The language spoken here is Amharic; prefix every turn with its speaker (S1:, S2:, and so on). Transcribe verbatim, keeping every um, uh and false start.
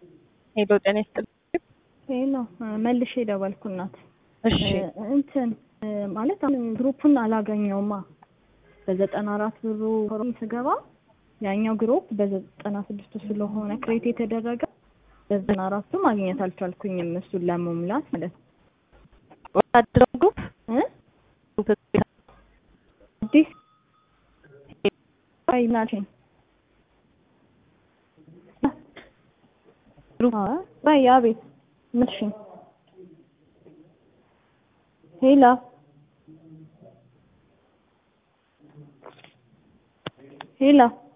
S1: ሄሎ ጤና ይስጥልኝ።
S2: ሄሎ መልሼ ደወልኩናት።
S1: እሺ
S2: እንትን ማለት አሁን ግሩፑን አላገኘውማ በዘጠና አራት ብሩ ፎርም ስገባ ያኛው ግሩፕ በዘጠና ስድስት ስለሆነ ክሬት የተደረገ በዘጠና አራት ማግኘት አልቻልኩኝም እሱን ለመሙላት ማለት ነው።
S1: ወታደር ግሩፕ
S2: እ ዲስ አይ ናችን
S1: ግሩፕ
S2: ባይ አቤት ምንሽ ሄላ ሄላ